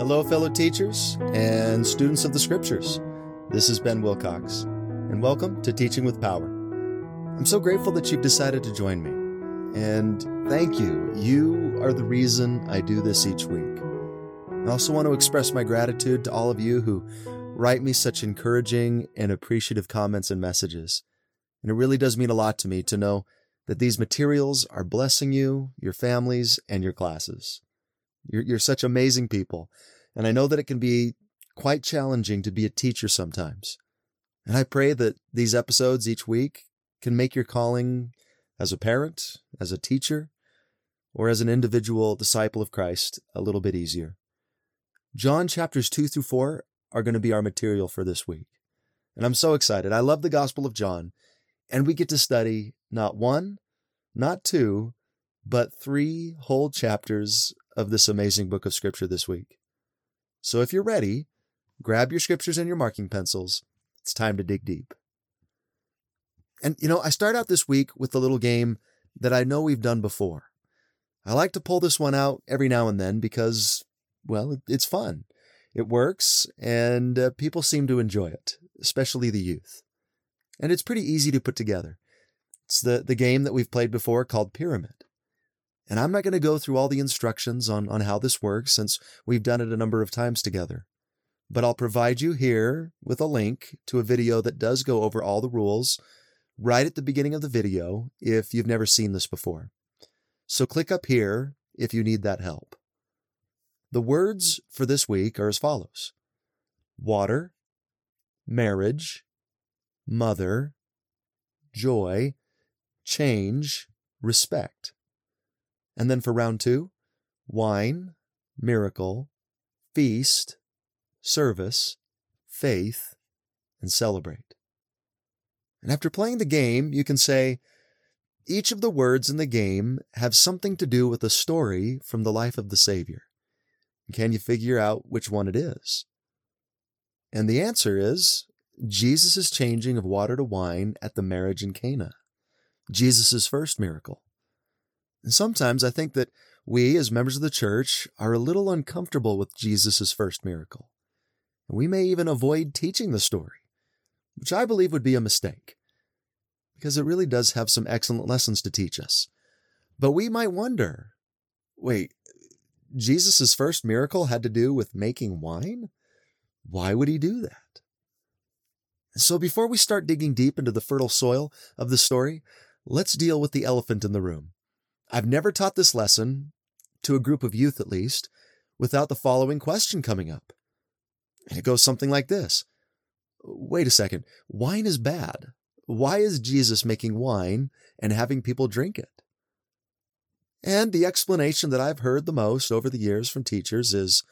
Hello, fellow teachers and students of the Scriptures. This is Ben Wilcox, and welcome to Teaching with Power. I'm so grateful that you've decided to join me, and thank you. You are the reason I do this each week. I also want to express my gratitude to all of you who write me such encouraging and appreciative comments and messages. And it really does mean a lot to me to know that these materials are blessing you, your families, and your classes. You're such amazing people, and I know that it can be quite challenging to be a teacher sometimes. And I pray that these episodes each week can make your calling as a parent, as a teacher, or as an individual disciple of Christ a little bit easier. John chapters 2 through 4 are going to be our material for this week. And I'm so excited. I love the Gospel of John, and we get to study not one, not two, but 3 whole chapters of this amazing book of Scripture this week. So if you're ready, grab your scriptures and your marking pencils. It's time to dig deep. And I start out this week with a little game that I know we've done before. I like to pull this one out every now and then because, well, it's fun. It works, and people seem to enjoy it, especially the youth. And it's pretty easy to put together. It's the game that we've played before called Pyramid. And I'm not going to go through all the instructions on how this works since we've done it a number of times together. But I'll provide you here with a link to a video that does go over all the rules right at the beginning of the video if you've never seen this before. So click up here if you need that help. The words for this week are as follows: water, marriage, mother, joy, change, respect. And then for round 2, wine, miracle, feast, service, faith, and celebrate. And after playing the game, you can say, each of the words in the game have something to do with a story from the life of the Savior. Can you figure out which one it is? And the answer is Jesus' changing of water to wine at the marriage in Cana, Jesus' first miracle. And sometimes I think that we, as members of the church, are a little uncomfortable with Jesus' first miracle. And we may even avoid teaching the story, which I believe would be a mistake, because it really does have some excellent lessons to teach us. But we might wonder, wait, Jesus' first miracle had to do with making wine? Why would he do that? So before we start digging deep into the fertile soil of the story, let's deal with the elephant in the room. I've never taught this lesson, to a group of youth at least, without the following question coming up. And it goes something like this. Wait a second, wine is bad. Why is Jesus making wine and having people drink it? And the explanation that I've heard the most over the years from teachers is,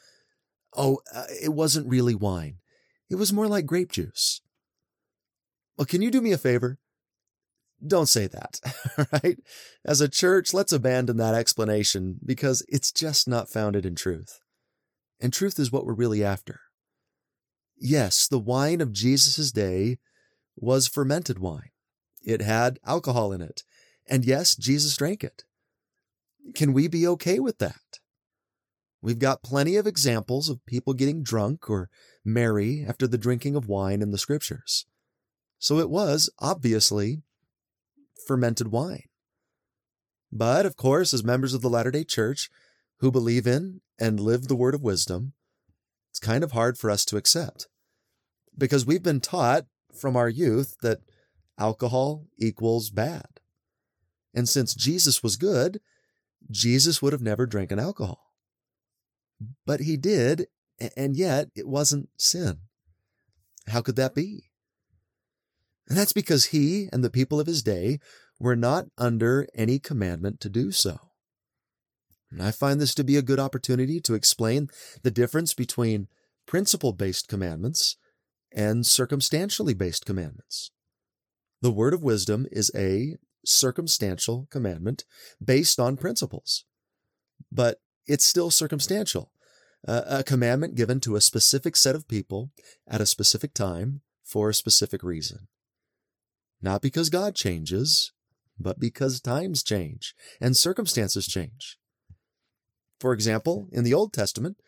it wasn't really wine. It was more like grape juice. Well, can you do me a favor? Don't say that, right? As a church, let's abandon that explanation because it's just not founded in truth. And truth is what we're really after. Yes, the wine of Jesus' day was fermented wine. It had alcohol in it. And yes, Jesus drank it. Can we be okay with that? We've got plenty of examples of people getting drunk or merry after the drinking of wine in the Scriptures. So it was, obviously, fermented wine. But, of course, as members of the Latter-day Church who believe in and live the word of wisdom, it's kind of hard for us to accept. Because we've been taught from our youth that alcohol equals bad. And since Jesus was good, Jesus would have never drank an alcohol. But he did, and yet it wasn't sin. How could that be? And that's because he and the people of his day were not under any commandment to do so. And I find this to be a good opportunity to explain the difference between principle-based commandments and circumstantially based commandments. The word of wisdom is a circumstantial commandment based on principles, but it's still circumstantial, a commandment given to a specific set of people at a specific time for a specific reason. Not because God changes, but because times change and circumstances change. For example, in the Old Testament,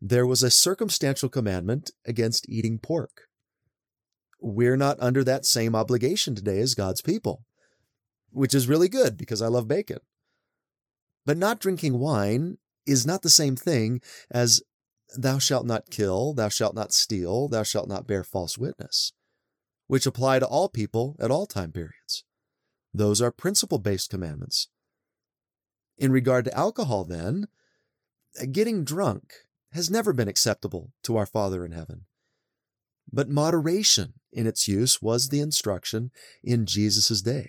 there was a circumstantial commandment against eating pork. We're not under that same obligation today as God's people, which is really good because I love bacon. But not drinking wine is not the same thing as thou shalt not kill, thou shalt not steal, thou shalt not bear false witness, which apply to all people at all time periods. Those are principle-based commandments. In regard to alcohol, then, getting drunk has never been acceptable to our Father in heaven. But moderation in its use was the instruction in Jesus' day.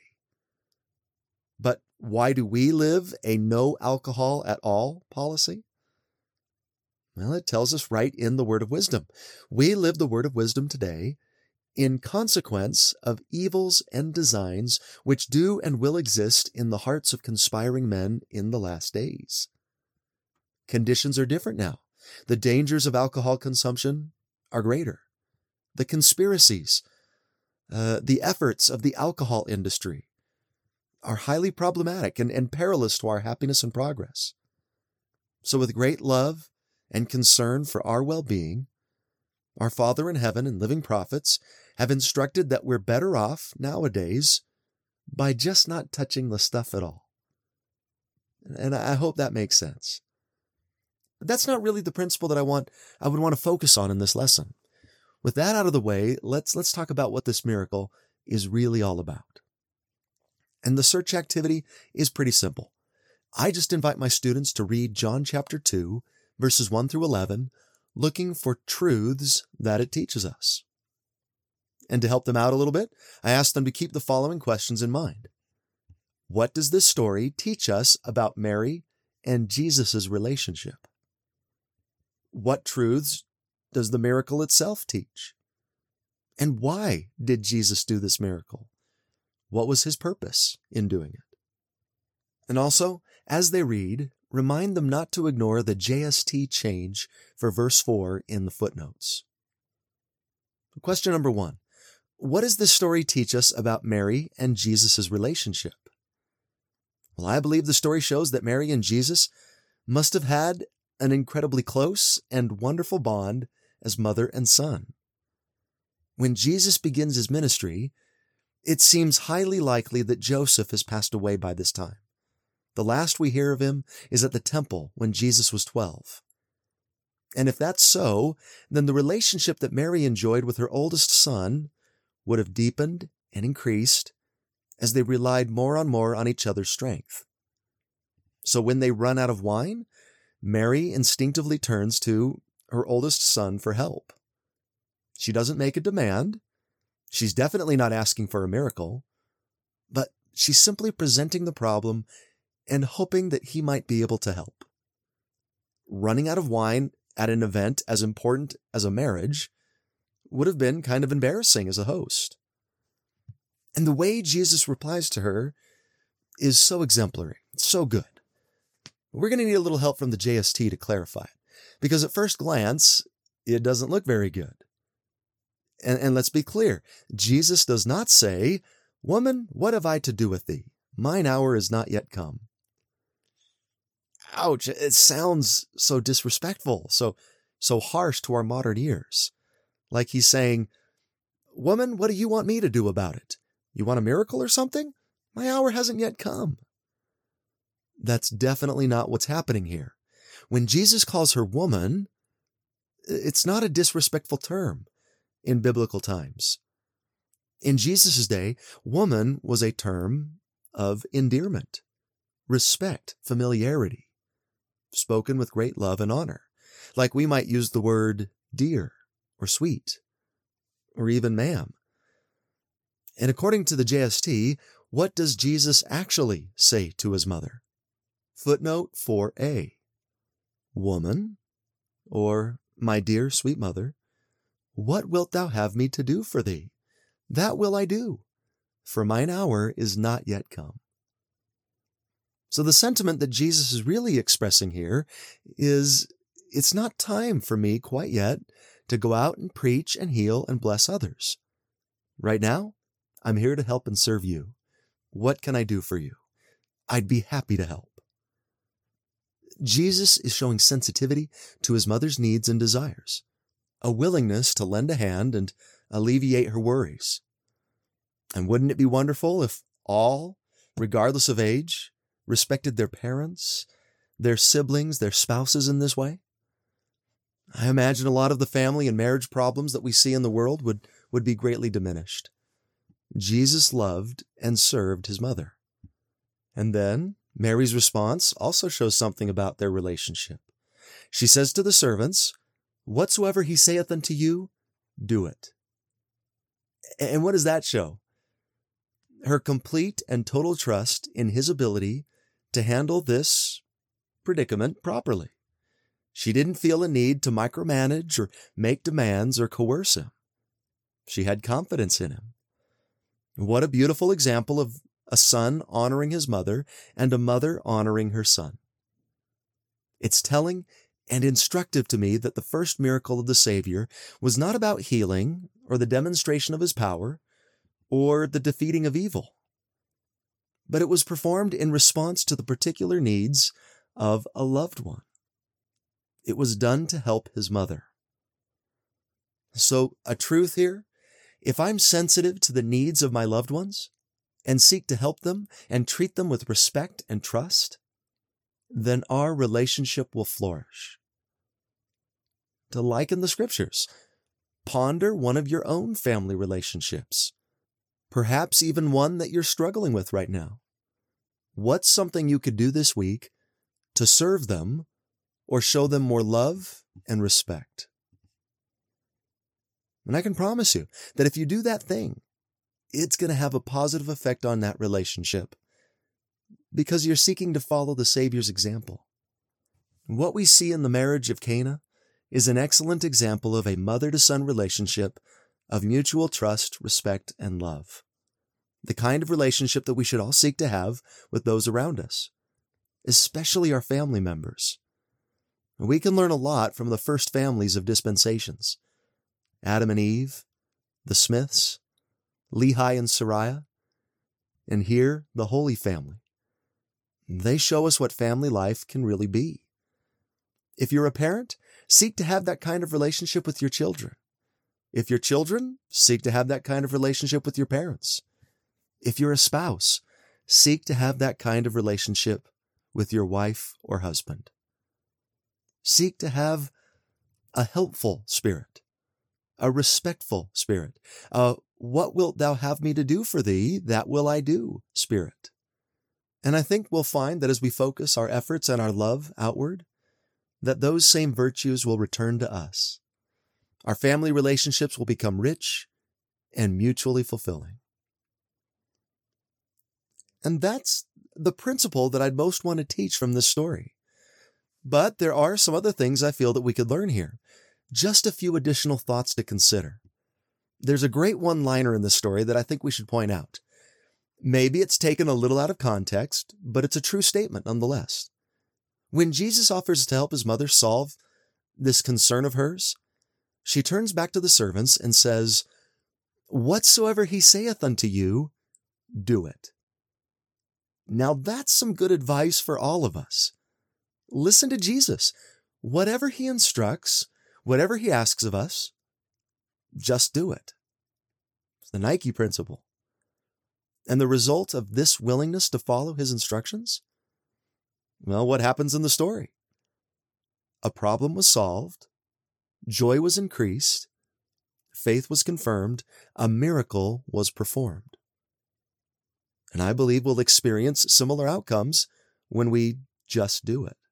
But why do we live a no alcohol at all policy? Well, it tells us right in the Word of Wisdom. We live the Word of Wisdom today in consequence of evils and designs which do and will exist in the hearts of conspiring men in the last days. Conditions are different now. The dangers of alcohol consumption are greater. The conspiracies, the efforts of the alcohol industry are highly problematic and perilous to our happiness and progress. So with great love and concern for our well-being, our Father in heaven and living prophets have instructed that we're better off nowadays by just not touching the stuff at all. And I hope that makes sense. But that's not really the principle that I would want to focus on in this lesson. With that out of the way, let's talk about what this miracle is really all about. And the search activity is pretty simple. I just invite my students to read John chapter 2, verses 1 through 11, looking for truths that it teaches us. And to help them out a little bit, I ask them to keep the following questions in mind. What does this story teach us about Mary and Jesus' relationship? What truths does the miracle itself teach? And why did Jesus do this miracle? What was his purpose in doing it? And also, as they read, remind them not to ignore the JST change for verse 4 in the footnotes. Question number 1. What does this story teach us about Mary and Jesus' relationship? Well, I believe the story shows that Mary and Jesus must have had an incredibly close and wonderful bond as mother and son. When Jesus begins his ministry, it seems highly likely that Joseph has passed away by this time. The last we hear of him is at the temple when Jesus was 12. And if that's so, then the relationship that Mary enjoyed with her oldest son would have deepened and increased as they relied more and more on each other's strength. So when they run out of wine, Mary instinctively turns to her oldest son for help. She doesn't make a demand. She's definitely not asking for a miracle, but she's simply presenting the problem and hoping that he might be able to help. Running out of wine at an event as important as a marriage would have been kind of embarrassing as a host. And the way Jesus replies to her is so exemplary, so good. We're going to need a little help from the JST to clarify it, because at first glance, it doesn't look very good. And let's be clear, Jesus does not say, "Woman, what have I to do with thee? Mine hour is not yet come." Ouch, it sounds so disrespectful, so harsh to our modern ears. Like he's saying, "Woman, what do you want me to do about it? You want a miracle or something? My hour hasn't yet come." That's definitely not what's happening here. When Jesus calls her woman, it's not a disrespectful term in biblical times. In Jesus' day, woman was a term of endearment, respect, familiarity, spoken with great love and honor, like we might use the word dear or sweet or even ma'am. And according to the JST, what does Jesus actually say to his mother? Footnote 4a. Woman, or my dear sweet mother, what wilt thou have me to do for thee? That will I do, for mine hour is not yet come. So the sentiment that Jesus is really expressing here is, it's not time for me quite yet to go out and preach and heal and bless others. Right now, I'm here to help and serve you. What can I do for you? I'd be happy to help. Jesus is showing sensitivity to his mother's needs and desires, a willingness to lend a hand and alleviate her worries. And wouldn't it be wonderful if all, regardless of age, respected their parents, their siblings, their spouses in this way? I imagine a lot of the family and marriage problems that we see in the world would be greatly diminished. Jesus loved and served his mother. And then Mary's response also shows something about their relationship. She says to the servants, "Whatsoever he saith unto you, do it." And what does that show? Her complete and total trust in his ability to handle this predicament properly. She didn't feel a need to micromanage or make demands or coerce him. She had confidence in him. What a beautiful example of a son honoring his mother and a mother honoring her son. It's telling and instructive to me that the first miracle of the Savior was not about healing or the demonstration of his power or the defeating of evil, but it was performed in response to the particular needs of a loved one. It was done to help his mother. So, a truth here, if I'm sensitive to the needs of my loved ones and seek to help them and treat them with respect and trust, then our relationship will flourish. To liken the scriptures, ponder one of your own family relationships, perhaps even one that you're struggling with right now. What's something you could do this week to serve them or show them more love and respect? And I can promise you that if you do that thing, it's going to have a positive effect on that relationship because you're seeking to follow the Savior's example. What we see in the marriage of Cana is an excellent example of a mother-to-son relationship of mutual trust, respect, and love. The kind of relationship that we should all seek to have with those around us, especially our family members. We can learn a lot from the first families of dispensations: Adam and Eve, the Smiths, Lehi and Sariah, and here the Holy Family. They show us what family life can really be. If you're a parent, seek to have that kind of relationship with your children. If you're children, seek to have that kind of relationship with your parents. If you're a spouse, seek to have that kind of relationship with your wife or husband. Seek to have a helpful spirit, a respectful spirit, what wilt thou have me to do for thee, that will I do spirit. And I think we'll find that as we focus our efforts and our love outward, that those same virtues will return to us. Our family relationships will become rich and mutually fulfilling. And that's the principle that I'd most want to teach from this story. But there are some other things I feel that we could learn here. Just a few additional thoughts to consider. There's a great one-liner in this story that I think we should point out. Maybe it's taken a little out of context, but it's a true statement nonetheless. When Jesus offers to help his mother solve this concern of hers, she turns back to the servants and says, "Whatsoever he saith unto you, do it." Now that's some good advice for all of us. Listen to Jesus. Whatever he instructs, whatever he asks of us, just do it. It's the Nike principle. And the result of this willingness to follow his instructions? Well, what happens in the story? A problem was solved, joy was increased, faith was confirmed, a miracle was performed. And I believe we'll experience similar outcomes when we just do it.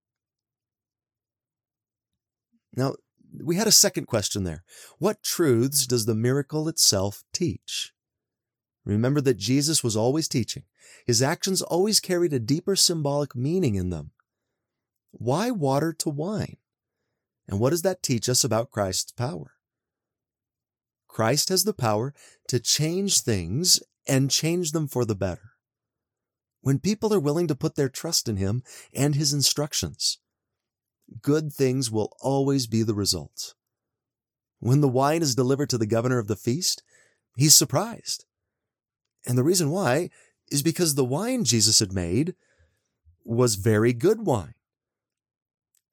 Now, we had a second question there. What truths does the miracle itself teach? Remember that Jesus was always teaching. His actions always carried a deeper symbolic meaning in them. Why water to wine? And what does that teach us about Christ's power? Christ has the power to change things and change them for the better. When people are willing to put their trust in him and his instructions, good things will always be the result. When the wine is delivered to the governor of the feast, he's surprised. And the reason why is because the wine Jesus had made was very good wine.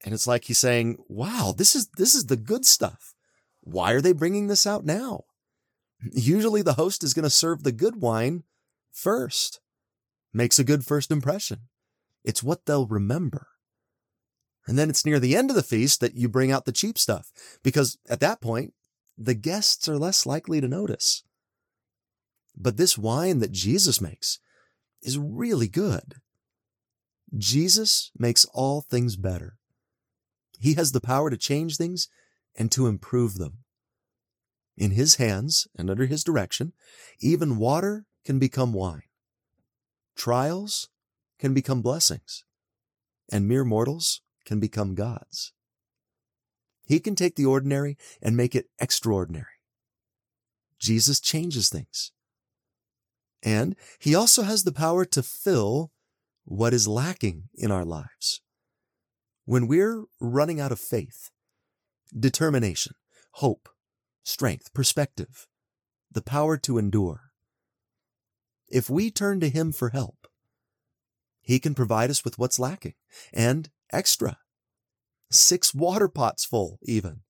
And it's like he's saying, wow, this is the good stuff. Why are they bringing this out now? Usually the host is going to serve the good wine first. Makes a good first impression. It's what they'll remember. And then it's near the end of the feast that you bring out the cheap stuff, because at that point, the guests are less likely to notice. But this wine that Jesus makes is really good. Jesus makes all things better. He has the power to change things and to improve them. In his hands and under his direction, even water can become wine. Trials can become blessings, and mere mortals can become gods. He can take the ordinary and make it extraordinary. Jesus changes things. And he also has the power to fill what is lacking in our lives. When we're running out of faith, determination, hope, strength, perspective, the power to endure, if we turn to him for help, he can provide us with what's lacking and extra. 6 water pots full, even.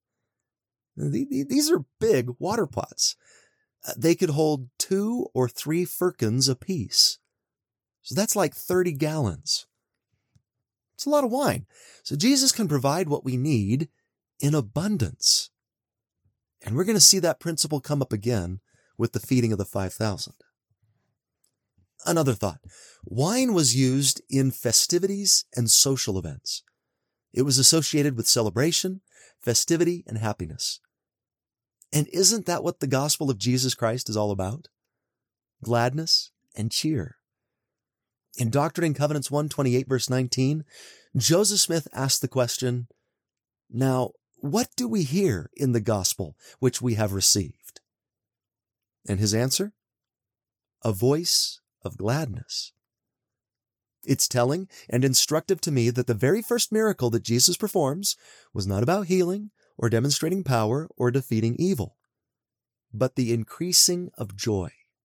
These are big water pots. They could hold 2 or 3 firkins apiece. So that's like 30 gallons. It's a lot of wine. So Jesus can provide what we need in abundance. And we're going to see that principle come up again with the feeding of the 5,000. Another thought. Wine was used in festivities and social events. It was associated with celebration, festivity, and happiness. And isn't that what the gospel of Jesus Christ is all about? Gladness and cheer. In Doctrine and Covenants 128, verse 19, Joseph Smith asked the question, now, what do we hear in the gospel which we have received? And his answer? A voice of gladness. It's telling and instructive to me that the very first miracle that Jesus performs was not about healing or demonstrating power or defeating evil, but the increasing of joy,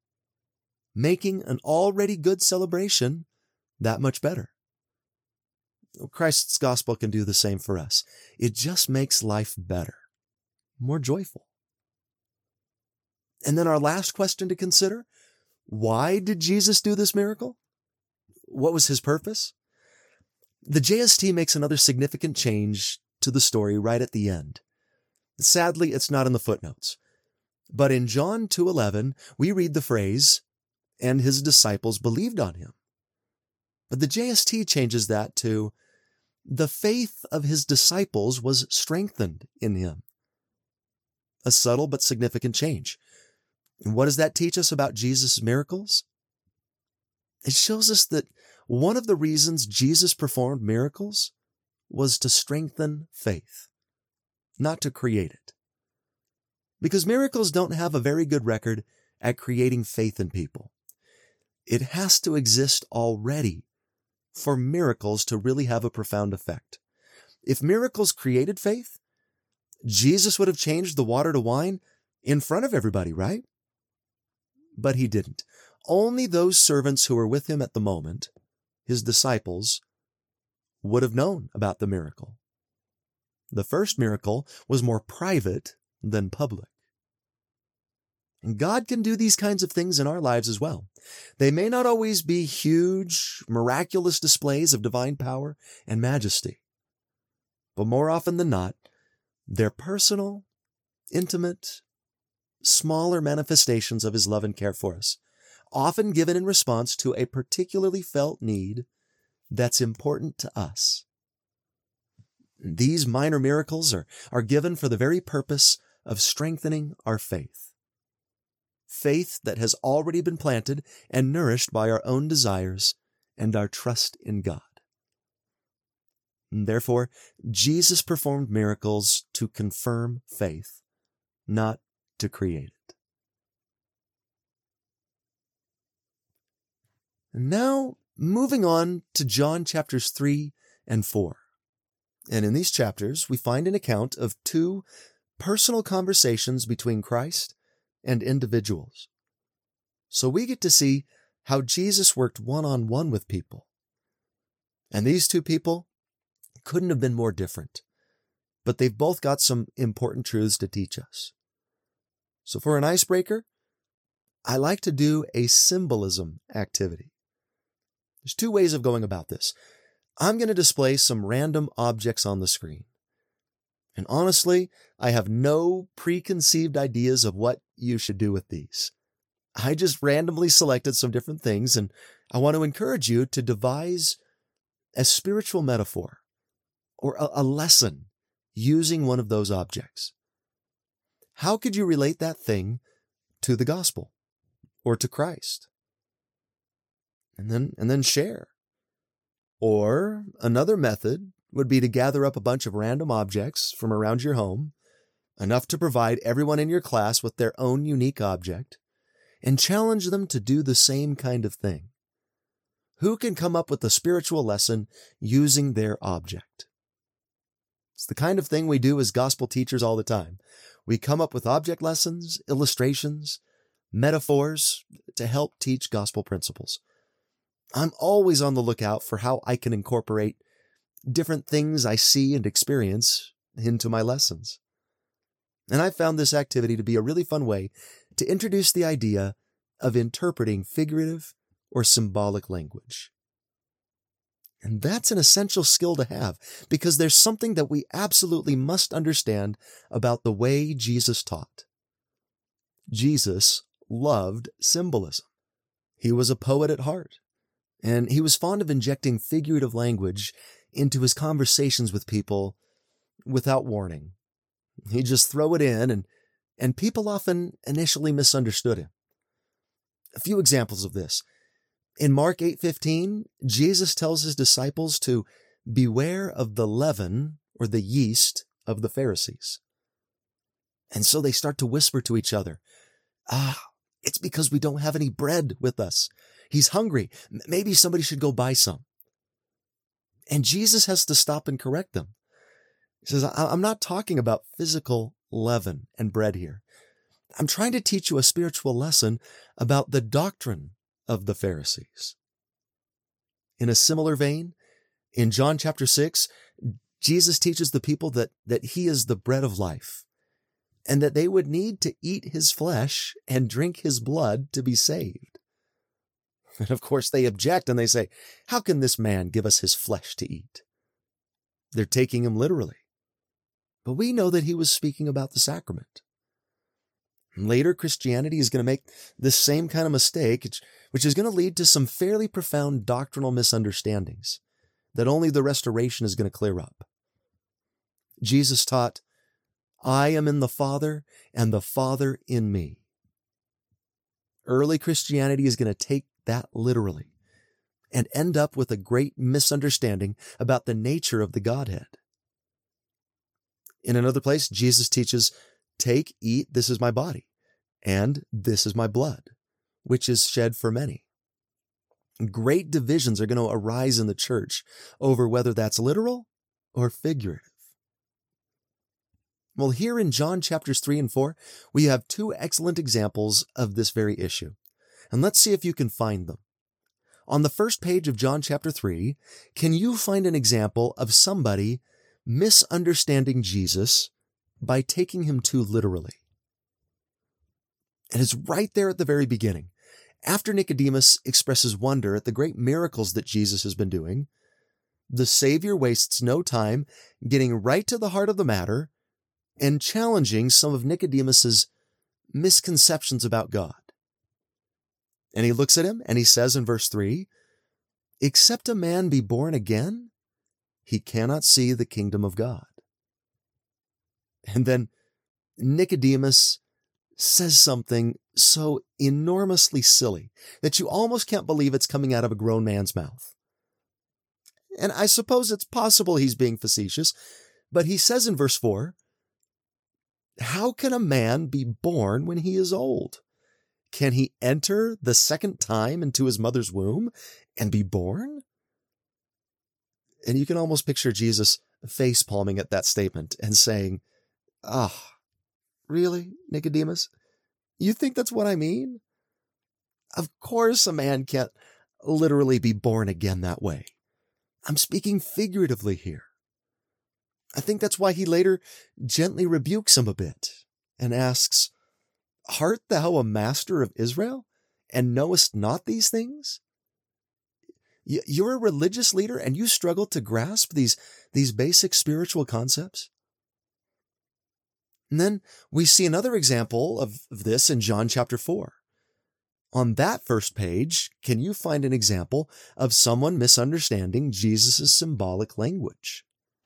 making an already good celebration that much better. Christ's gospel can do the same for us. It just makes life better, more joyful. And then our last question to consider, why did Jesus do this miracle? What was his purpose? The JST makes another significant change to the story right at the end. Sadly, it's not in the footnotes. But in John 2:11, we read the phrase, and his disciples believed on him. But the JST changes that to, the faith of his disciples was strengthened in him. A subtle but significant change. And what does that teach us about Jesus' miracles? It shows us that one of the reasons Jesus performed miracles was to strengthen faith, not to create it. Because miracles don't have a very good record at creating faith in people. It has to exist already for miracles to really have a profound effect. If miracles created faith, Jesus would have changed the water to wine in front of everybody, right? But he didn't. Only those servants who were with him at the moment, his disciples, would have known about the miracle. The first miracle was more private than public. And God can do these kinds of things in our lives as well. They may not always be huge, miraculous displays of divine power and majesty, but more often than not, they're personal, intimate, smaller manifestations of his love and care for us, often given in response to a particularly felt need that's important to us. These minor miracles are given for the very purpose of strengthening our faith. Faith that has already been planted and nourished by our own desires and our trust in God. And therefore, Jesus performed miracles to confirm faith, not to create it. And now, moving on to John chapters 3 and 4. And in these chapters, we find an account of 2 personal conversations between Christ and individuals. So we get to see how Jesus worked one-on-one with people. And these 2 people, couldn't have been more different, but they've both got some important truths to teach us. So for an icebreaker, I like to do a symbolism activity. There's two ways of going about this. I'm going to display some random objects on the screen. And honestly, I have no preconceived ideas of what you should do with these. I just randomly selected some different things, and I want to encourage you to devise a spiritual metaphor or a lesson using one of those objects. How could you relate that thing to the gospel or to Christ? And then share. Or another method would be to gather up a bunch of random objects from around your home, enough to provide everyone in your class with their own unique object, and challenge them to do the same kind of thing. Who can come up with a spiritual lesson using their object? It's the kind of thing we do as gospel teachers all the time. We come up with object lessons, illustrations, metaphors to help teach gospel principles. I'm always on the lookout for how I can incorporate different things I see and experience into my lessons. And I found this activity to be a really fun way to introduce the idea of interpreting figurative or symbolic language. And that's an essential skill to have, because there's something that we absolutely must understand about the way Jesus taught. Jesus loved symbolism. He was a poet at heart, and he was fond of injecting figurative language into his conversations with people without warning. He'd just throw it in, and people often initially misunderstood him. A few examples of this. In Mark 8:15, Jesus tells his disciples to beware of the leaven or the yeast of the Pharisees. And so they start to whisper to each other, it's because we don't have any bread with us. He's hungry. Maybe somebody should go buy some. And Jesus has to stop and correct them. He says, I'm not talking about physical leaven and bread here. I'm trying to teach you a spiritual lesson about the doctrine of the Pharisees. In a similar vein, in John chapter 6, Jesus teaches the people that he is the bread of life, and that they would need to eat his flesh and drink his blood to be saved. And of course they object and they say, how can this man give us his flesh to eat? They're taking him literally. But we know that he was speaking about the sacrament. Later, Christianity is going to make this same kind of mistake, which is going to lead to some fairly profound doctrinal misunderstandings that only the restoration is going to clear up. Jesus taught, I am in the Father, and the Father in me. Early Christianity is going to take that literally and end up with a great misunderstanding about the nature of the Godhead. In another place, Jesus teaches, take, eat, this is my body, and this is my blood, which is shed for many. Great divisions are going to arise in the church over whether that's literal or figurative. Well, here in John chapters 3 and 4, we have two excellent examples of this very issue. And let's see if you can find them. On the first page of John chapter 3, can you find an example of somebody misunderstanding Jesus by taking him too literally? And it's right there at the very beginning. After Nicodemus expresses wonder at the great miracles that Jesus has been doing, the Savior wastes no time getting right to the heart of the matter and challenging some of Nicodemus's misconceptions about God. And he looks at him and he says in verse 3, except a man be born again, he cannot see the kingdom of God. And then Nicodemus says something so enormously silly that you almost can't believe it's coming out of a grown man's mouth. And I suppose it's possible he's being facetious, but he says in verse 4, how can a man be born when he is old? Can he enter the second time into his mother's womb and be born? And you can almost picture Jesus face-palming at that statement and saying, really, Nicodemus? You think that's what I mean? Of course a man can't literally be born again that way. I'm speaking figuratively here. I think that's why he later gently rebukes him a bit and asks, "Art thou a master of Israel, and knowest not these things?" You're a religious leader and you struggle to grasp these basic spiritual concepts? And then we see another example of this in John chapter 4. On that first page, can you find an example of someone misunderstanding Jesus' symbolic language?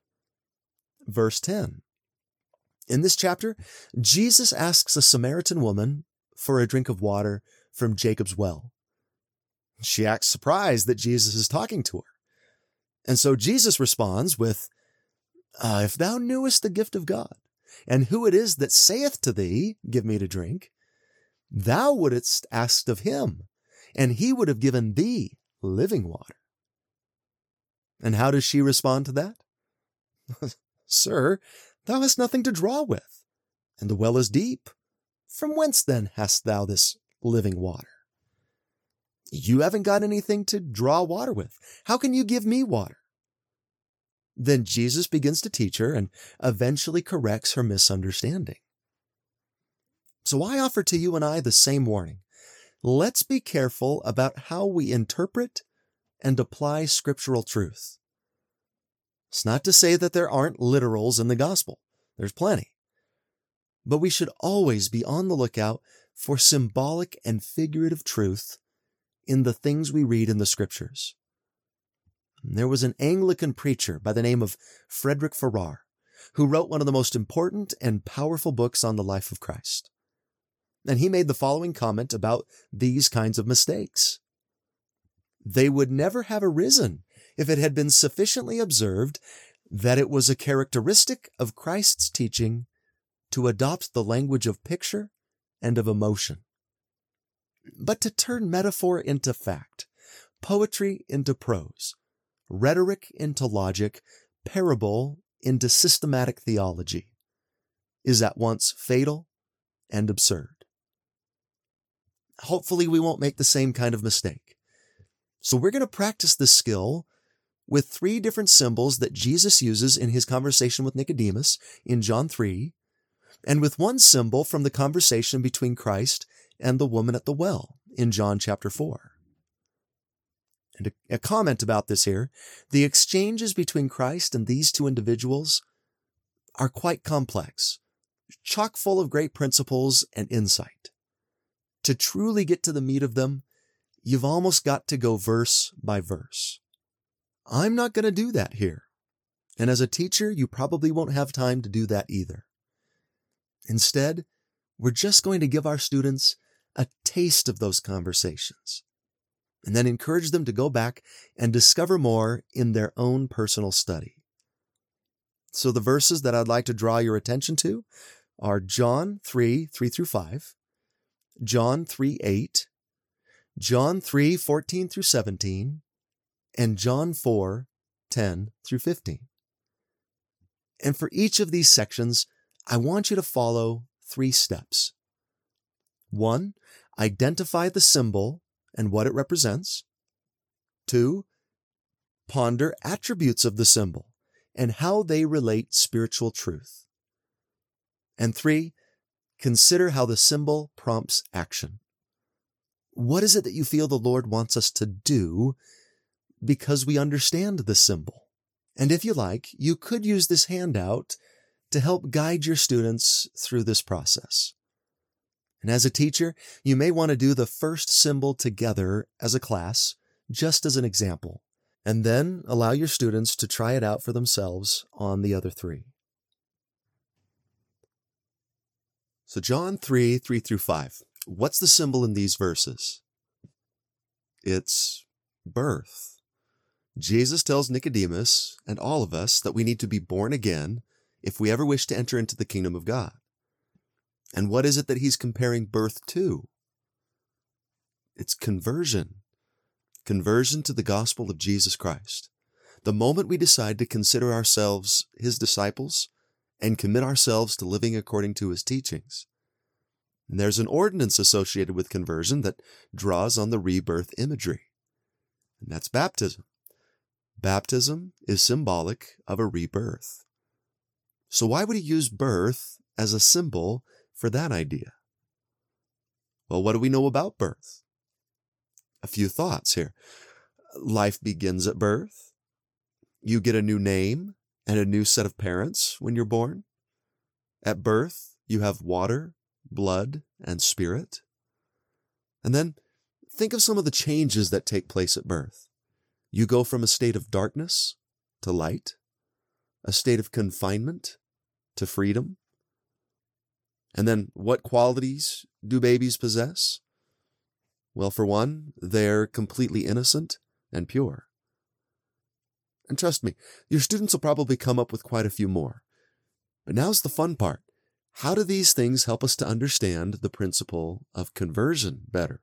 Verse 10. In this chapter, Jesus asks a Samaritan woman for a drink of water from Jacob's well. She acts surprised that Jesus is talking to her. And so Jesus responds with, "If thou knewest the gift of God, and who it is that saith to thee, Give me to drink, thou wouldst asked of him, and he would have given thee living water." And how does she respond to that? "Sir, thou hast nothing to draw with, and the well is deep. From whence then hast thou this living water? You haven't got anything to draw water with. How can you give me water?" Then Jesus begins to teach her and eventually corrects her misunderstanding. So I offer to you and I the same warning. Let's be careful about how we interpret and apply scriptural truth. It's not to say that there aren't literals in the gospel. There's plenty. But we should always be on the lookout for symbolic and figurative truth in the things we read in the scriptures. There was an Anglican preacher by the name of Frederick Farrar who wrote one of the most important and powerful books on the life of Christ. And he made the following comment about these kinds of mistakes. They would never have arisen if it had been sufficiently observed that it was a characteristic of Christ's teaching to adopt the language of picture and of emotion, but to turn metaphor into fact, poetry into prose, rhetoric into logic, parable into systematic theology, is at once fatal and absurd. Hopefully we won't make the same kind of mistake. So we're going to practice this skill with 3 different symbols that Jesus uses in his conversation with Nicodemus in John 3, and with one symbol from the conversation between Christ and the woman at the well in John chapter 4. And a comment about this here, the exchanges between Christ and these 2 individuals are quite complex, chock full of great principles and insight. To truly get to the meat of them, you've almost got to go verse by verse. I'm not going to do that here. And as a teacher, you probably won't have time to do that either. Instead, we're just going to give our students a taste of those conversations, and then encourage them to go back and discover more in their own personal study. So the verses that I'd like to draw your attention to are John 3:3-5, John 3:8, John 3:14-17, and John 4:10-15. And for each of these sections, I want you to follow 3 steps. 1, identify the symbol and what it represents. 2, ponder attributes of the symbol and how they relate spiritual truth. And 3, consider how the symbol prompts action. What is it that you feel the Lord wants us to do because we understand the symbol? And if you like, you could use this handout to help guide your students through this process. And as a teacher, you may want to do the first symbol together as a class, just as an example, and then allow your students to try it out for themselves on the other 3. So John 3:3-5. What's the symbol in these verses? It's birth. Jesus tells Nicodemus and all of us that we need to be born again if we ever wish to enter into the kingdom of God. And what is it that he's comparing birth to? It's conversion. Conversion to the gospel of Jesus Christ. The moment we decide to consider ourselves his disciples and commit ourselves to living according to his teachings. And there's an ordinance associated with conversion that draws on the rebirth imagery, and that's baptism. Baptism is symbolic of a rebirth. So why would he use birth as a symbol for that idea? Well, what do we know about birth? A few thoughts here. Life begins at birth. You get a new name and a new set of parents when you're born. At birth, you have water, blood, and spirit. And then think of some of the changes that take place at birth. You go from a state of darkness to light, a state of confinement to freedom. And then what qualities do babies possess? Well, for one, they're completely innocent and pure. And trust me, your students will probably come up with quite a few more. But now's the fun part. How do these things help us to understand the principle of conversion better?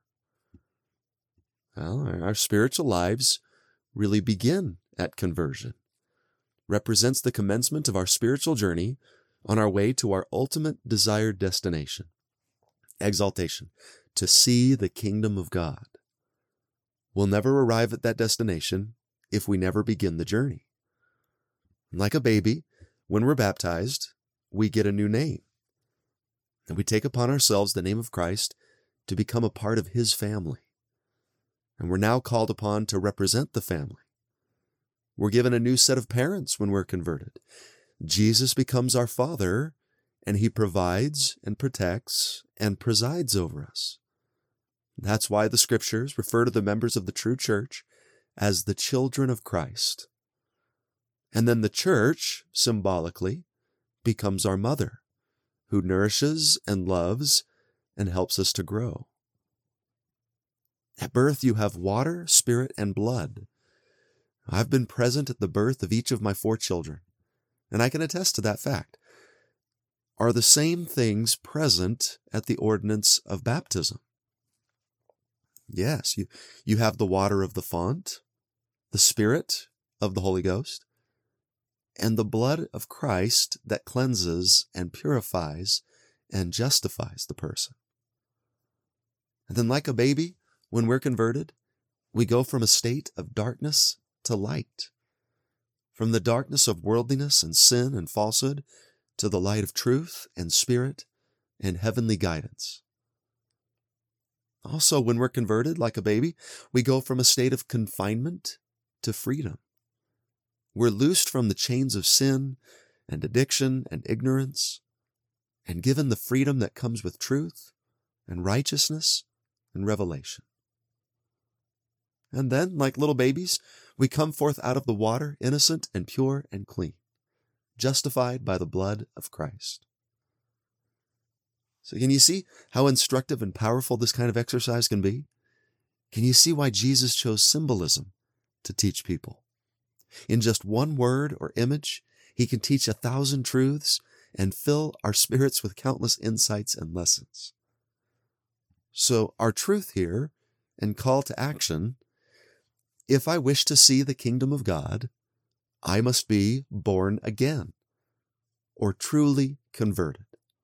Well, our spiritual lives really begin at conversion. Represents the commencement of our spiritual journey on our way to our ultimate desired destination, exaltation, to see the kingdom of God. We'll never arrive at that destination if we never begin the journey. Like a baby, when we're baptized, we get a new name. And we take upon ourselves the name of Christ to become a part of his family. And we're now called upon to represent the family. We're given a new set of parents when we're converted. Jesus becomes our Father, and he provides and protects and presides over us. That's why the scriptures refer to the members of the true church as the children of Christ. And then the church, symbolically, becomes our mother, who nourishes and loves and helps us to grow. At birth, you have water, spirit, and blood. I've been present at the birth of each of my 4 children, and I can attest to that fact. Are the same things present at the ordinance of baptism? Yes, you have the water of the font, the Spirit of the Holy Ghost, and the blood of Christ that cleanses and purifies and justifies the person. And then like a baby, when we're converted, we go from a state of darkness to light, from the darkness of worldliness and sin and falsehood to the light of truth and spirit and heavenly guidance. Also, when we're converted like a baby, we go from a state of confinement to freedom. We're loosed from the chains of sin and addiction and ignorance and given the freedom that comes with truth and righteousness and revelation. And then, like little babies, we come forth out of the water innocent and pure and clean, justified by the blood of Christ. So can you see how instructive and powerful this kind of exercise can be? Can you see why Jesus chose symbolism to teach people? In just one word or image, he can teach 1,000 truths and fill our spirits with countless insights and lessons. So our truth here and call to action: if I wish to see the kingdom of God, I must be born again, or truly converted.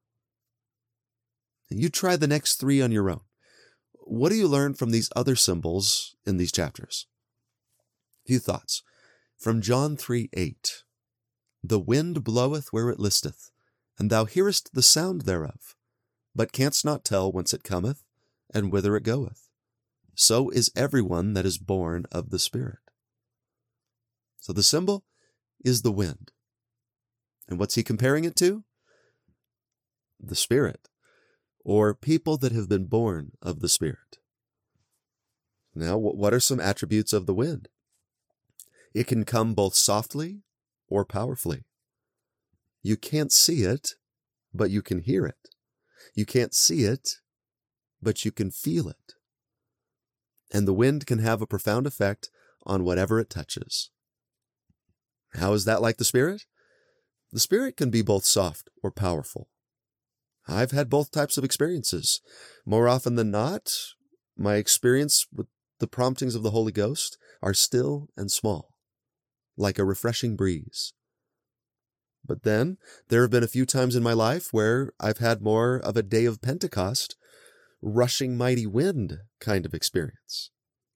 You try the next 3 on your own. What do you learn from these other symbols in these chapters? A few thoughts. From John 3:8, the wind bloweth where it listeth, and thou hearest the sound thereof, but canst not tell whence it cometh, and whither it goeth. So is everyone that is born of the Spirit. So the symbol is the wind. And what's he comparing it to? The Spirit, or people that have been born of the Spirit. Now, what are some attributes of the wind? It can come both softly or powerfully. You can't see it, but you can hear it. You can't see it, but you can feel it. And the wind can have a profound effect on whatever it touches. How is that like the Spirit? The Spirit can be both soft or powerful. I've had both types of experiences. More often than not, my experience with the promptings of the Holy Ghost are still and small, like a refreshing breeze. But then there have been a few times in my life where I've had more of a day of Pentecost, rushing mighty wind kind of experience.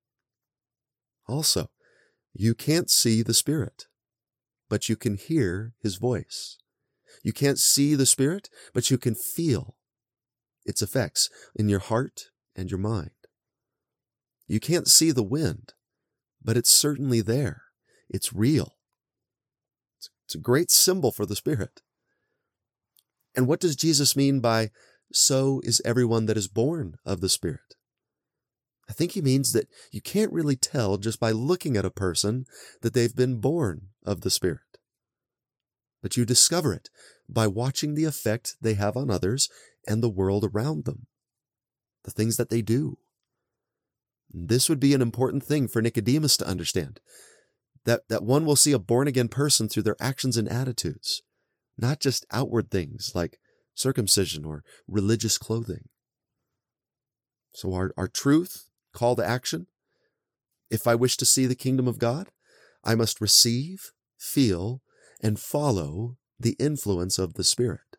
Also, you can't see the Spirit, but you can hear his voice. You can't see the Spirit, but you can feel its effects in your heart and your mind. You can't see the wind, but it's certainly there. It's real. It's a great symbol for the Spirit. And what does Jesus mean by, so is everyone that is born of the Spirit? I think he means that you can't really tell just by looking at a person that they've been born of the Spirit. But you discover it by watching the effect they have on others and the world around them, the things that they do. This would be an important thing for Nicodemus to understand, that one will see a born-again person through their actions and attitudes, not just outward things like circumcision or religious clothing. So our truth, call to action, if I wish to see the kingdom of God, I must receive, feel, and follow the influence of the Spirit.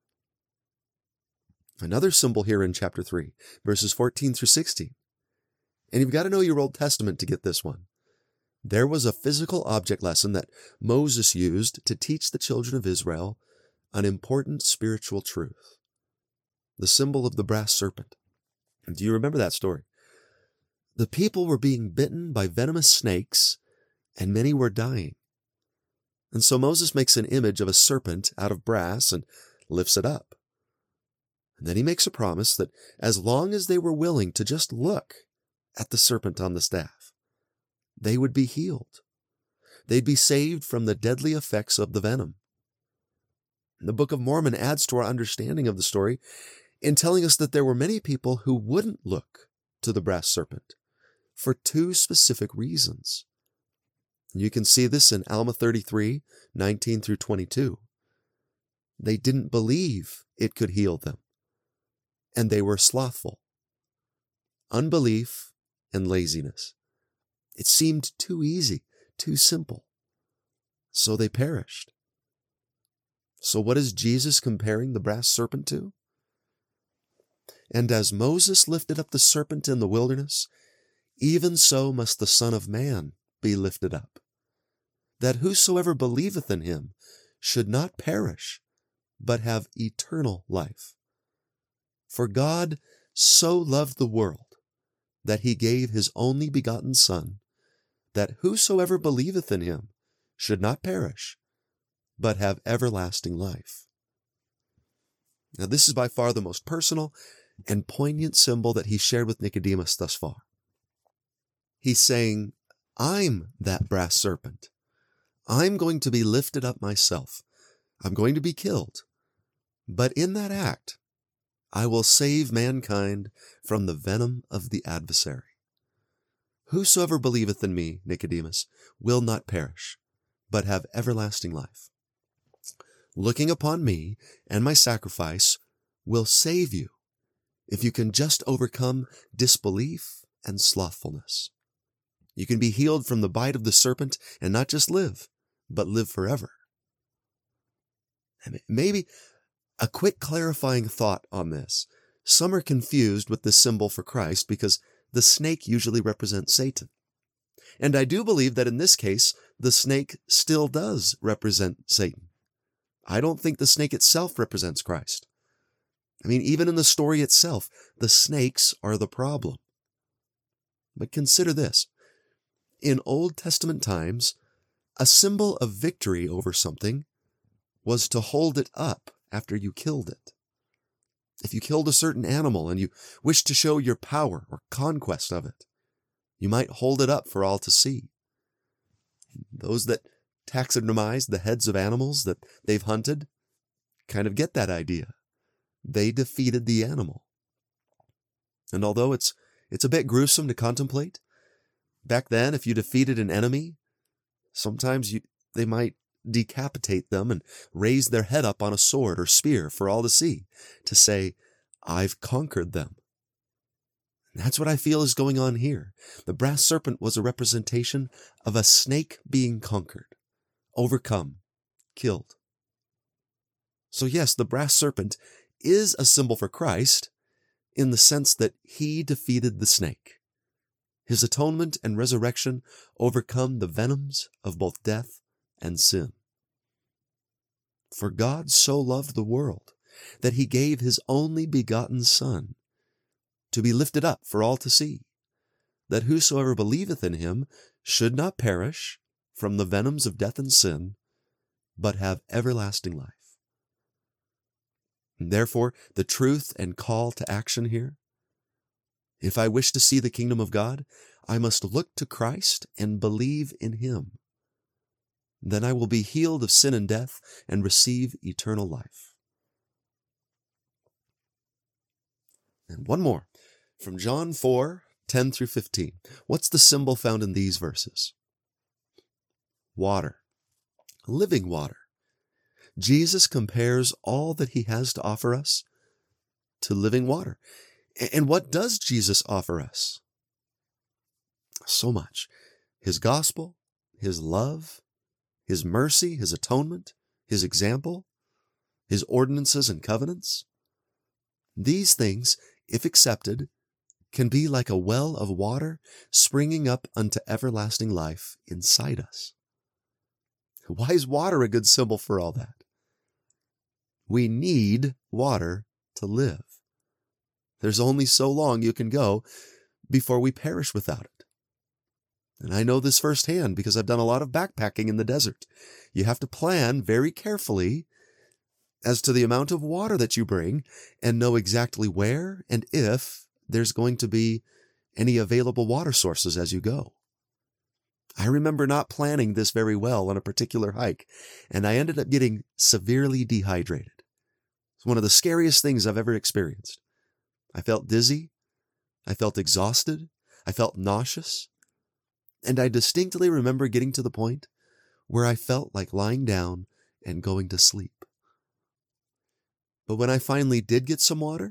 Another symbol here in chapter 3, verses 14 through 16. And you've got to know your Old Testament to get this one. There was a physical object lesson that Moses used to teach the children of Israel an important spiritual truth. The symbol of the brass serpent. Do you remember that story? The people were being bitten by venomous snakes, and many were dying. And so Moses makes an image of a serpent out of brass and lifts it up. And then he makes a promise that as long as they were willing to just look at the serpent on the staff, they would be healed. They'd be saved from the deadly effects of the venom. The Book of Mormon adds to our understanding of the story in telling us that there were many people who wouldn't look to the brass serpent for two specific reasons. You can see this in Alma 33, 19 through 22. They didn't believe it could heal them, and they were slothful. Unbelief and laziness. It seemed too easy, too simple. So they perished. So what is Jesus comparing the brass serpent to? And as Moses lifted up the serpent in the wilderness, even so must the Son of Man be lifted up, that whosoever believeth in him should not perish, but have eternal life. For God so loved the world that he gave his only begotten Son, that whosoever believeth in him should not perish, but have everlasting life. Now, this is by far the most personal and poignant symbol that he shared with Nicodemus thus far. He's saying, I'm that brass serpent. I'm going to be lifted up myself. I'm going to be killed. But in that act, I will save mankind from the venom of the adversary. Whosoever believeth in me, Nicodemus, will not perish, but have everlasting life. Looking upon me and my sacrifice will save you if you can just overcome disbelief and slothfulness. You can be healed from the bite of the serpent and not just live, but live forever. And maybe a quick clarifying thought on this. Some are confused with the symbol for Christ because the snake usually represents Satan. And I do believe that in this case, the snake still does represent Satan. I don't think the snake itself represents Christ. I mean, even in the story itself, the snakes are the problem. But consider this. In Old Testament times, a symbol of victory over something was to hold it up after you killed it. If you killed a certain animal and you wished to show your power or conquest of it, you might hold it up for all to see. Those that taxidermize the heads of animals that they've hunted kind of get that idea. They defeated the animal. And although it's a bit gruesome to contemplate, back then if you defeated an enemy, sometimes they might decapitate them and raise their head up on a sword or spear for all to see, to say, I've conquered them. And that's what I feel is going on here. The brass serpent was a representation of a snake being conquered, overcome, killed. So yes, the brass serpent is a symbol for Christ in the sense that he defeated the snake. His atonement and resurrection overcome the venoms of both death and sin. For God so loved the world that he gave his only begotten Son, to be lifted up for all to see, that whosoever believeth in him should not perish from the venoms of death and sin, but have everlasting life. And therefore, the truth and call to action here: if I wish to see the kingdom of God, I must look to Christ and believe in him. Then I will be healed of sin and death and receive eternal life. And one more, from John 4:10 through 15. What's the symbol found in these verses? Water, living water. Jesus compares all that he has to offer us to living water. And what does Jesus offer us? So much. His gospel, his love, his mercy, his atonement, his example, his ordinances and covenants. These things, if accepted, can be like a well of water springing up unto everlasting life inside us. Why is water a good symbol for all that? We need water to live. There's only so long you can go before we perish without it. And I know this firsthand because I've done a lot of backpacking in the desert. You have to plan very carefully as to the amount of water that you bring and know exactly where and if there's going to be any available water sources as you go. I remember not planning this very well on a particular hike, and I ended up getting severely dehydrated. It's one of the scariest things I've ever experienced. I felt dizzy, I felt exhausted, I felt nauseous, and I distinctly remember getting to the point where I felt like lying down and going to sleep. But when I finally did get some water,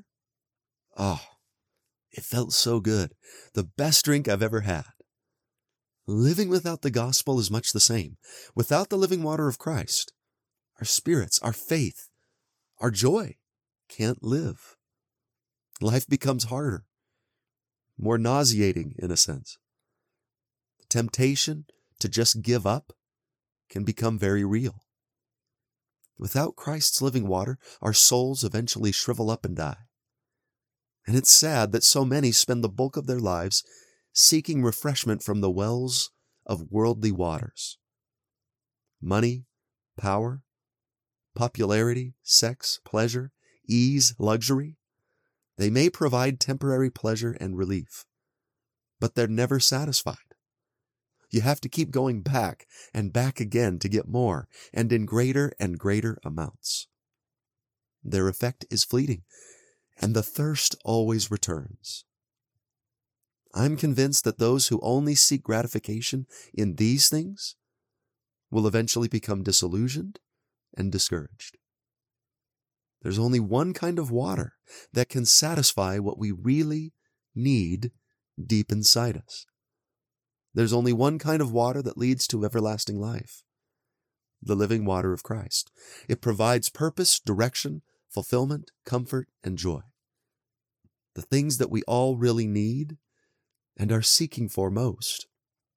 it felt so good. The best drink I've ever had. Living without the gospel is much the same. Without the living water of Christ, our spirits, our faith, our joy can't live. Life becomes harder, more nauseating in a sense. The temptation to just give up can become very real. Without Christ's living water, our souls eventually shrivel up and die. And it's sad that so many spend the bulk of their lives seeking refreshment from the wells of worldly waters. Money, power, popularity, sex, pleasure, ease, luxury. They may provide temporary pleasure and relief, but they're never satisfied. You have to keep going back and back again to get more, and in greater and greater amounts. Their effect is fleeting, and the thirst always returns. I'm convinced that those who only seek gratification in these things will eventually become disillusioned and discouraged. There's only one kind of water that can satisfy what we really need deep inside us. There's only one kind of water that leads to everlasting life: the living water of Christ. It provides purpose, direction, fulfillment, comfort, and joy. The things that we all really need and are seeking for most.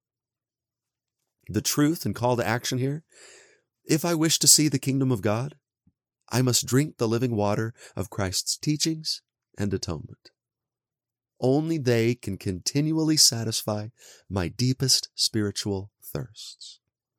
The truth and call to action here: if I wish to see the kingdom of God, I must drink the living water of Christ's teachings and atonement. Only they can continually satisfy my deepest spiritual thirsts.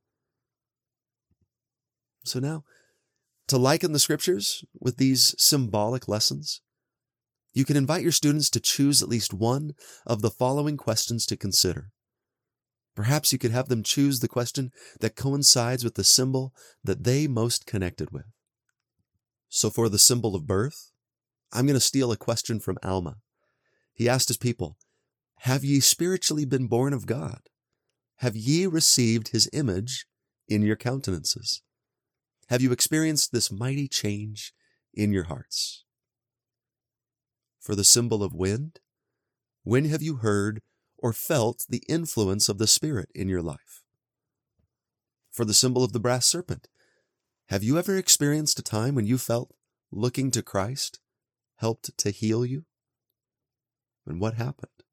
So now, to liken the scriptures with these symbolic lessons, you can invite your students to choose at least one of the following questions to consider. Perhaps you could have them choose the question that coincides with the symbol that they most connected with. So for the symbol of birth, I'm going to steal a question from Alma. He asked his people, "Have ye spiritually been born of God? Have ye received his image in your countenances? Have you experienced this mighty change in your hearts?" For the symbol of wind, when have you heard or felt the influence of the Spirit in your life? For the symbol of the brass serpent, have you ever experienced a time when you felt looking to Christ helped to heal you? And what happened?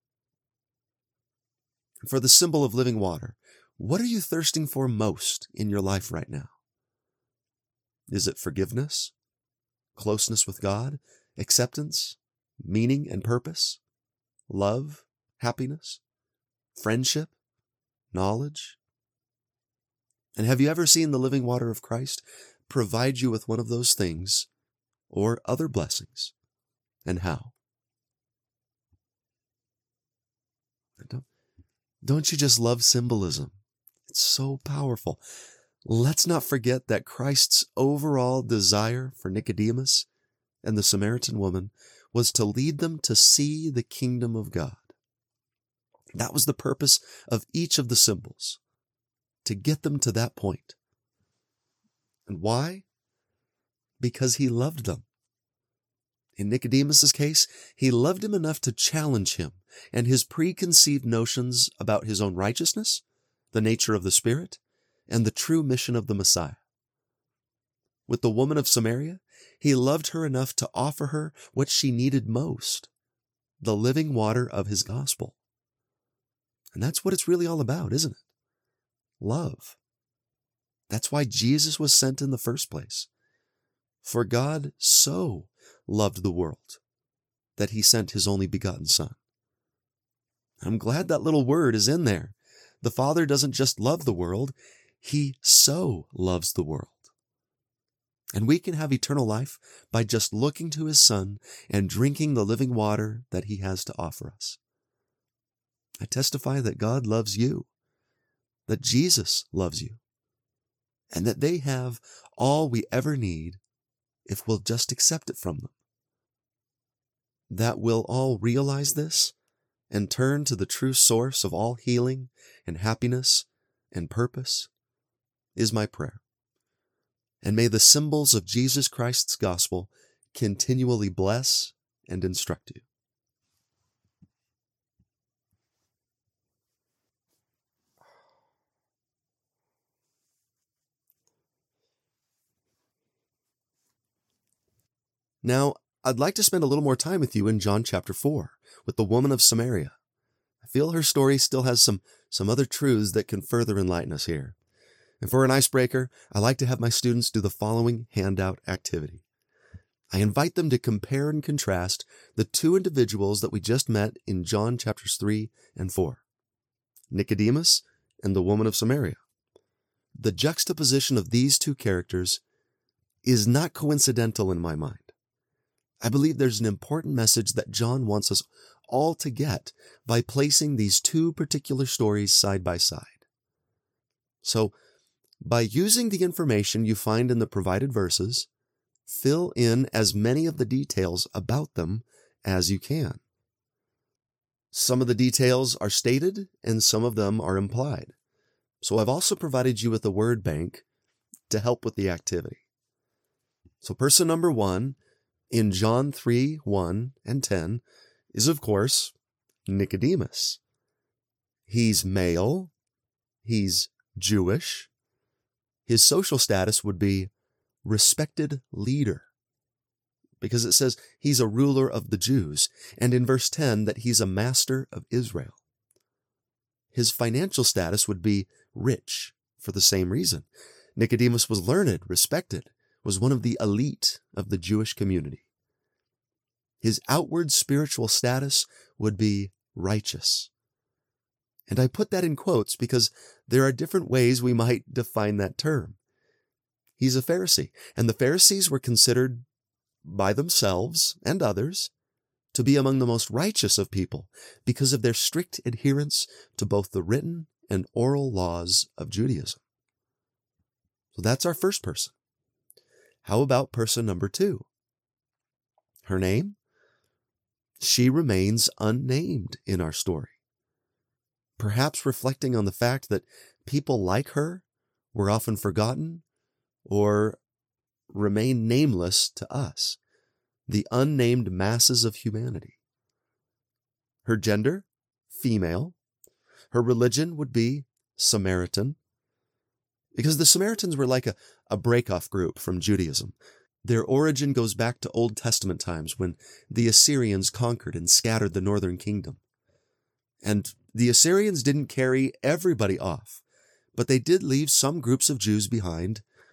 For the symbol of living water, what are you thirsting for most in your life right now? Is it forgiveness, closeness with God, acceptance, meaning and purpose, love, happiness, friendship, knowledge? And have you ever seen the living water of Christ provide you with one of those things or other blessings? And how? Don't you just love symbolism? It's so powerful. Let's not forget that Christ's overall desire for Nicodemus and the Samaritan woman was to lead them to see the kingdom of God. That was the purpose of each of the symbols, to get them to that point. And why? Because he loved them. In Nicodemus's case, he loved him enough to challenge him and his preconceived notions about his own righteousness, the nature of the Spirit, and the true mission of the Messiah. With the woman of Samaria, he loved her enough to offer her what she needed most, the living water of his gospel. And that's what it's really all about, isn't it? Love. That's why Jesus was sent in the first place. For God so loved the world that he sent his only begotten Son. I'm glad that little word is in there. The Father doesn't just love the world, he so loves the world. And we can have eternal life by just looking to his Son and drinking the living water that he has to offer us. I testify that God loves you, that Jesus loves you, and that they have all we ever need if we'll just accept it from them. That we'll all realize this and turn to the true source of all healing and happiness and purpose is my prayer. And may the symbols of Jesus Christ's gospel continually bless and instruct you. Now, I'd like to spend a little more time with you in John chapter 4 with the woman of Samaria. I feel her story still has some other truths that can further enlighten us here. And for an icebreaker, I like to have my students do the following handout activity. I invite them to compare and contrast the two individuals that we just met in John chapters 3 and 4, Nicodemus and the woman of Samaria. The juxtaposition of these two characters is not coincidental in my mind. I believe there's an important message that John wants us all to get by placing these two particular stories side by side. So, by using the information you find in the provided verses, fill in as many of the details about them as you can. Some of the details are stated and some of them are implied. So I've also provided you with a word bank to help with the activity. So person number 1 in John 3, 1 and 10 is, of course, Nicodemus. He's male. He's Jewish. His social status would be respected leader, because it says he's a ruler of the Jews, and in verse 10 that he's a master of Israel. His financial status would be rich for the same reason. Nicodemus was learned, respected, was one of the elite of the Jewish community. His outward spiritual status would be righteous. And I put that in quotes because there are different ways we might define that term. He's a Pharisee, and the Pharisees were considered by themselves and others to be among the most righteous of people because of their strict adherence to both the written and oral laws of Judaism. So that's our first person. How about person number 2? Her name? She remains unnamed in our story, perhaps reflecting on the fact that people like her were often forgotten or remain nameless to us, the unnamed masses of humanity. Her gender? Female. Her religion would be Samaritan, because the Samaritans were like a break-off group from Judaism. Their origin goes back to Old Testament times when the Assyrians conquered and scattered the northern kingdom. And the Assyrians didn't carry everybody off, but they did leave some groups of Jews behind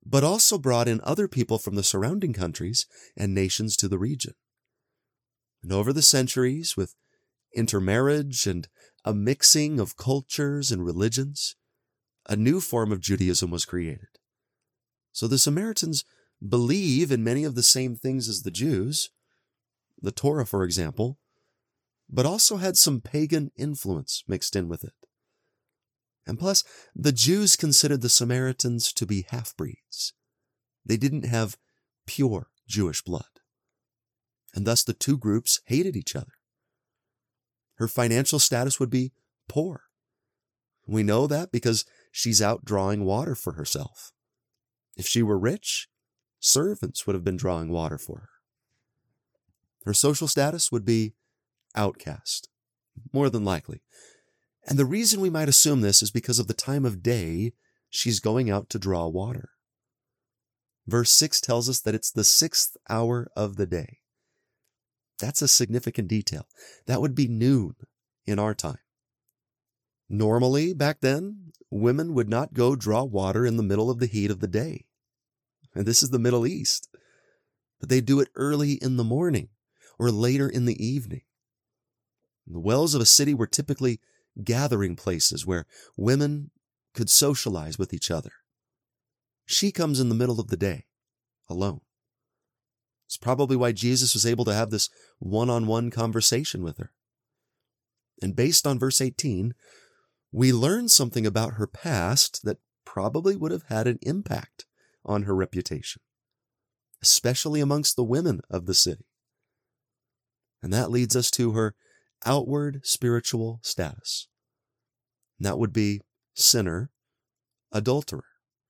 but also brought in other people from the surrounding countries and nations to the region. And over the centuries, with intermarriage and a mixing of cultures and religions, a new form of Judaism was created. So the Samaritans believe in many of the same things as the Jews, the Torah, for example, but also had some pagan influence mixed in with it. And plus, the Jews considered the Samaritans to be half-breeds. They didn't have pure Jewish blood. And thus the two groups hated each other. Her financial status would be poor. We know that because she's out drawing water for herself. If she were rich, servants would have been drawing water for her. Her social status would be outcast, more than likely. And the reason we might assume this is because of the time of day she's going out to draw water. Verse 6 tells us that it's the 6th hour of the day. That's a significant detail. That would be noon in our time. Normally, back then, women would not go draw water in the middle of the heat of the day. And this is the Middle East. But they do it early in the morning or later in the evening. The wells of a city were typically gathering places where women could socialize with each other. She comes in the middle of the day, alone. It's probably why Jesus was able to have this one-on-one conversation with her. And based on verse 18, we learn something about her past that probably would have had an impact on her reputation, especially amongst the women of the city. And that leads us to her outward spiritual status. And that would be sinner, adulterer.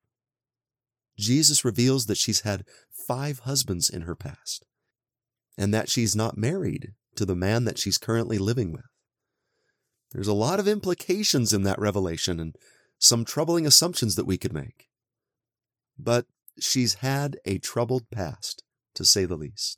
Jesus reveals that she's had 5 husbands in her past, and that she's not married to the man that she's currently living with. There's a lot of implications in that revelation and some troubling assumptions that we could make. But she's had a troubled past, to say the least.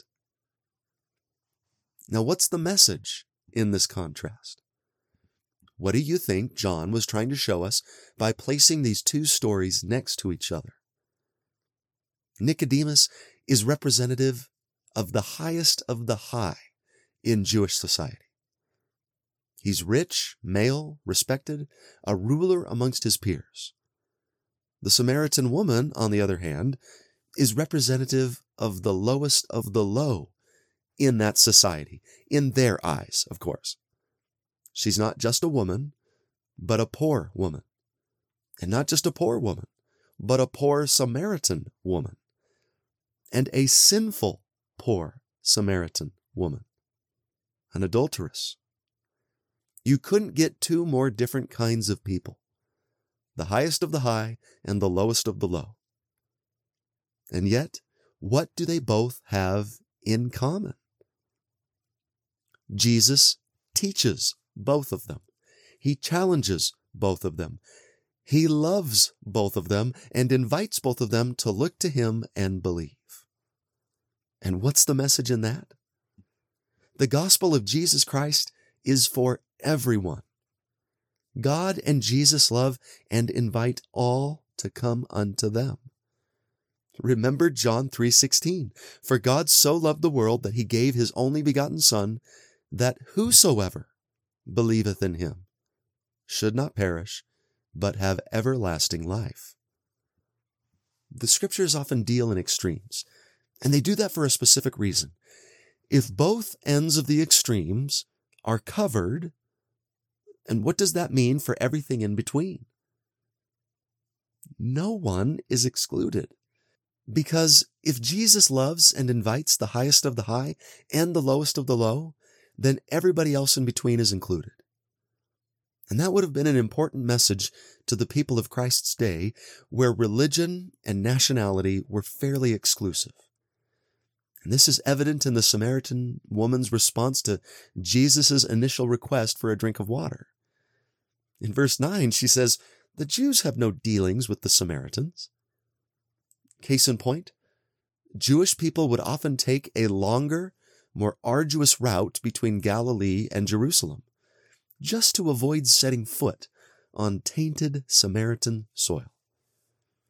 Now, what's the message in this contrast? What do you think John was trying to show us by placing these two stories next to each other? Nicodemus is representative of the highest of the high in Jewish society. He's rich, male, respected, a ruler amongst his peers. The Samaritan woman, on the other hand, is representative of the lowest of the low in that society, in their eyes, of course. She's not just a woman, but a poor woman. And not just a poor woman, but a poor Samaritan woman. And a sinful, poor Samaritan woman. An adulteress. You couldn't get two more different kinds of people. The highest of the high and the lowest of the low. And yet, what do they both have in common? Jesus teaches both of them. He challenges both of them. He loves both of them and invites both of them to look to him and believe. And what's the message in that? The gospel of Jesus Christ is for everyone. God and Jesus love and invite all to come unto them. Remember John 3:16. For God so loved the world that he gave his only begotten Son, that whosoever believeth in him should not perish, but have everlasting life. The scriptures often deal in extremes, and they do that for a specific reason. If both ends of the extremes are covered, and what does that mean for everything in between? No one is excluded. Because if Jesus loves and invites the highest of the high and the lowest of the low, then everybody else in between is included. And that would have been an important message to the people of Christ's day, where religion and nationality were fairly exclusive. And this is evident in the Samaritan woman's response to Jesus' initial request for a drink of water. In verse 9, she says, "The Jews have no dealings with the Samaritans." Case in point, Jewish people would often take a longer, more arduous route between Galilee and Jerusalem, just to avoid setting foot on tainted Samaritan soil.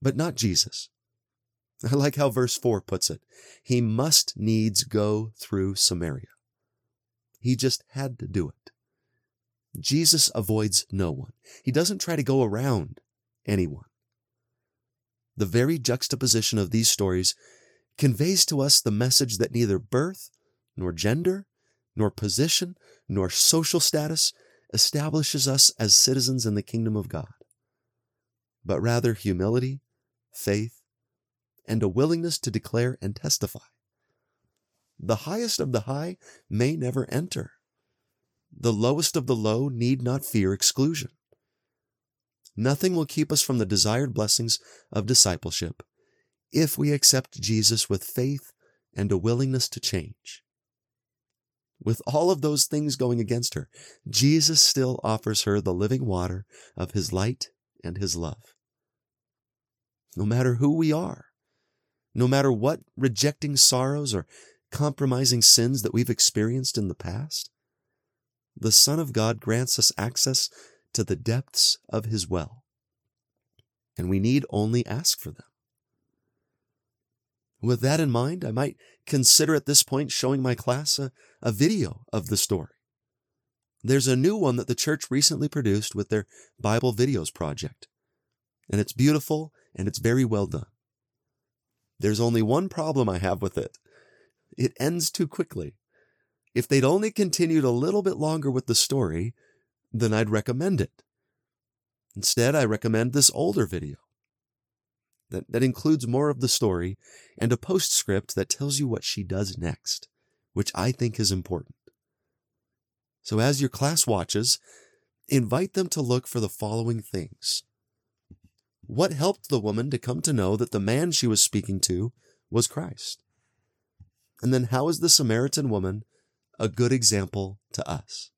but not Jesus. I like how verse 4 puts it. He must needs go through Samaria. He just had to do it. Jesus avoids no one. He doesn't try to go around anyone. The very juxtaposition of these stories conveys to us the message that neither birth, nor gender, nor position, nor social status establishes us as citizens in the kingdom of God, but rather humility, faith, and a willingness to declare and testify. The highest of the high may never enter. The lowest of the low need not fear exclusion. Nothing will keep us from the desired blessings of discipleship if we accept Jesus with faith and a willingness to change. With all of those things going against her, Jesus still offers her the living water of his light and his love. No matter who we are, no matter what rejecting sorrows or compromising sins that we've experienced in the past, the Son of God grants us access to the depths of his well, and we need only ask for them. With that in mind, I might consider at this point showing my class a video of the story. There's a new one that the church recently produced with their Bible Videos project, and it's beautiful and it's very well done. There's only one problem I have with it. It ends too quickly. If they'd only continued a little bit longer with the story, then I'd recommend it. Instead, I recommend this older video that includes more of the story and a postscript that tells you what she does next, which I think is important. So as your class watches, invite them to look for the following things. What helped the woman to come to know that the man she was speaking to was Christ? And then how is the Samaritan woman a good example to us?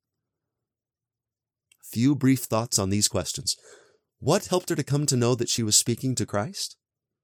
A few brief thoughts on these questions. What helped her to come to know that she was speaking to Christ?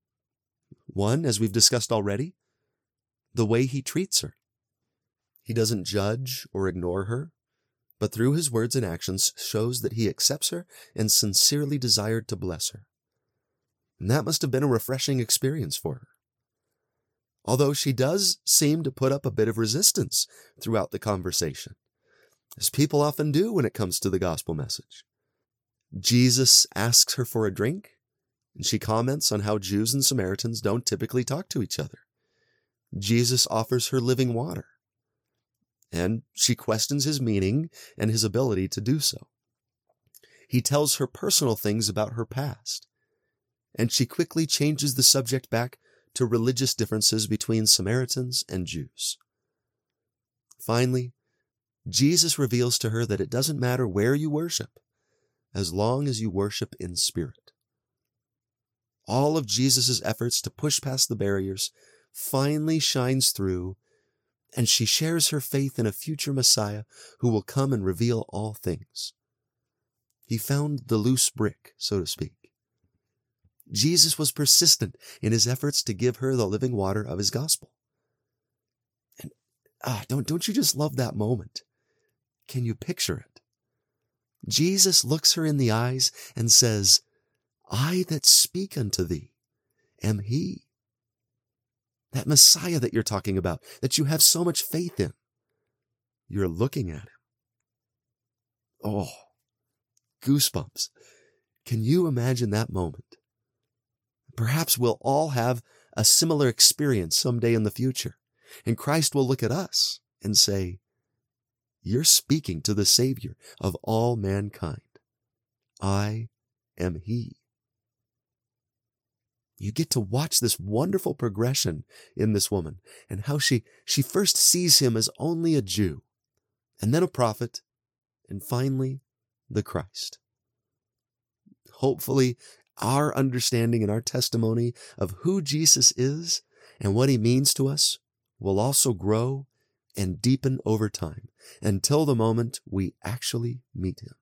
One, as we've discussed already, the way he treats her. He doesn't judge or ignore her, but through his words and actions shows that he accepts her and sincerely desired to bless her. And that must have been a refreshing experience for her. Although she does seem to put up a bit of resistance throughout the conversation, as people often do when it comes to the gospel message. Jesus asks her for a drink, and she comments on how Jews and Samaritans don't typically talk to each other. Jesus offers her living water, and she questions his meaning and his ability to do so. He tells her personal things about her past, and she quickly changes the subject back to religious differences between Samaritans and Jews. Finally, Jesus reveals to her that it doesn't matter where you worship, as long as you worship in spirit. All of Jesus' efforts to push past the barriers finally shines through, and she shares her faith in a future Messiah who will come and reveal all things. He found the loose brick, so to speak. Jesus was persistent in his efforts to give her the living water of his gospel. And don't you just love that moment? Can you picture it? Jesus looks her in the eyes and says, I that speak unto thee am he. That Messiah that you're talking about, that you have so much faith in. You're looking at him. Oh, goosebumps. Can you imagine that moment? Perhaps we'll all have a similar experience someday in the future, and Christ will look at us and say, you're speaking to the Savior of all mankind. I am he. You get to watch this wonderful progression in this woman and how she first sees him as only a Jew, and then a prophet, and finally the Christ. Hopefully, our understanding and our testimony of who Jesus is and what he means to us will also grow and deepen over time until the moment we actually meet him.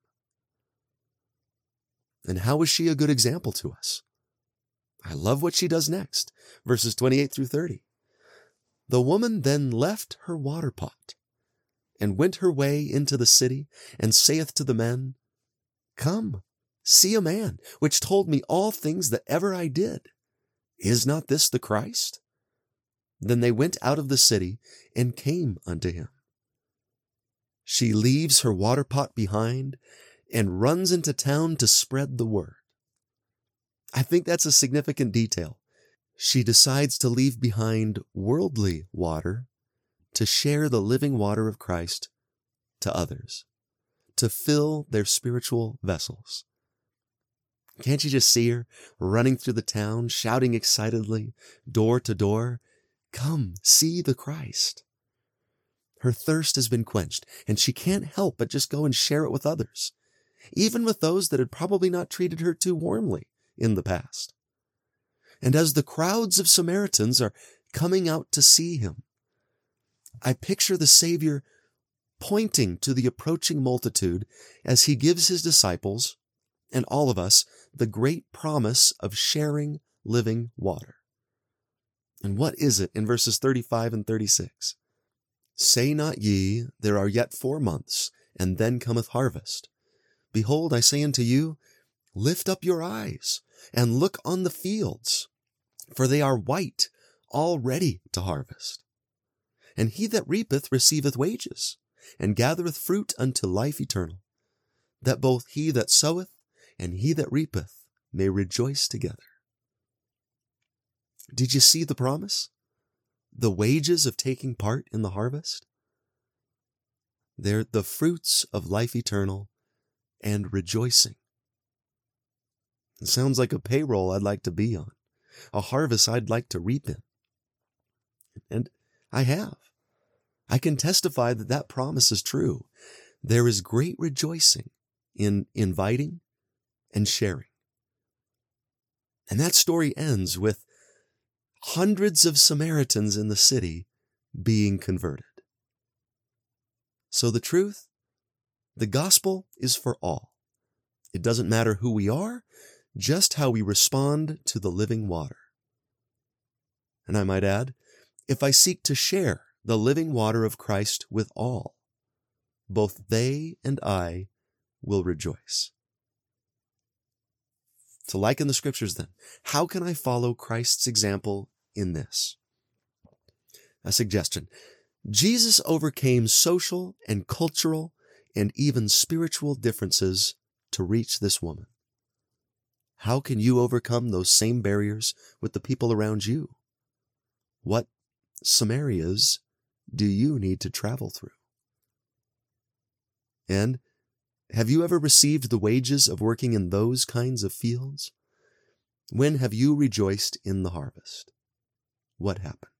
And how is she a good example to us? I love what she does next, verses 28 through 30. The woman then left her water pot and went her way into the city and saith to the men, Come, See a man which told me all things that ever I did. Is not this the Christ? Then they went out of the city and came unto him. She leaves her water pot behind and runs into town to spread the word. I think that's a significant detail. She decides to leave behind worldly water to share the living water of Christ to others, to fill their spiritual vessels. Can't you just see her running through the town, shouting excitedly, door to door, "Come, see the Christ." Her thirst has been quenched, and she can't help but just go and share it with others, even with those that had probably not treated her too warmly in the past. And as the crowds of Samaritans are coming out to see him, I picture the Savior pointing to the approaching multitude as he gives his disciples and all of us the great promise of sharing living water. And what is it in verses 35 and 36? Say not ye, there are yet 4 months, and then cometh harvest. Behold, I say unto you, lift up your eyes, and look on the fields, for they are white, all ready to harvest. And he that reapeth receiveth wages, and gathereth fruit unto life eternal, that both he that soweth and he that reapeth may rejoice together. Did you see the promise? The wages of taking part in the harvest? They're the fruits of life eternal and rejoicing. It sounds like a payroll I'd like to be on, a harvest I'd like to reap in. And I have. I can testify that that promise is true. There is great rejoicing in inviting and sharing. And that story ends with hundreds of Samaritans in the city being converted. So the truth, the gospel is for all. It doesn't matter who we are, just how we respond to the living water. And I might add, if I seek to share the living water of Christ with all, both they and I will rejoice. So like in the scriptures then, how can I follow Christ's example in this? A suggestion. Jesus overcame social and cultural and even spiritual differences to reach this woman. How can you overcome those same barriers with the people around you? What Samarias do you need to travel through? And have you ever received the wages of working in those kinds of fields? When have you rejoiced in the harvest? What happened?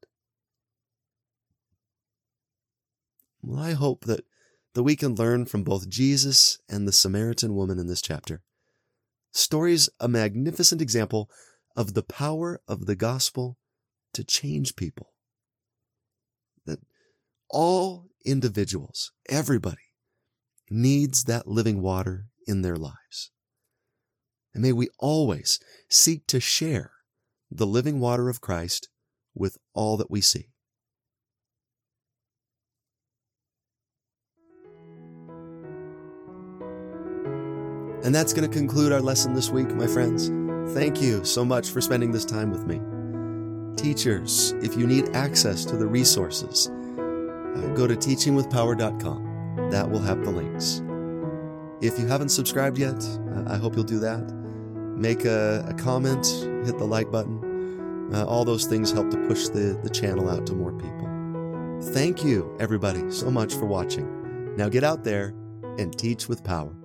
Well, I hope that we can learn from both Jesus and the Samaritan woman in this chapter. Stories a magnificent example of the power of the gospel to change people. That all individuals, everybody, needs that living water in their lives. And may we always seek to share the living water of Christ with all that we see. And that's going to conclude our lesson this week, my friends. Thank you so much for spending this time with me. Teachers, if you need access to the resources, go to teachingwithpower.com. That will have the links. If you haven't subscribed yet, I hope you'll do that. Make a comment, hit the like button. All those things help to push the channel out to more people. Thank you, everybody, so much for watching. Now get out there and teach with power.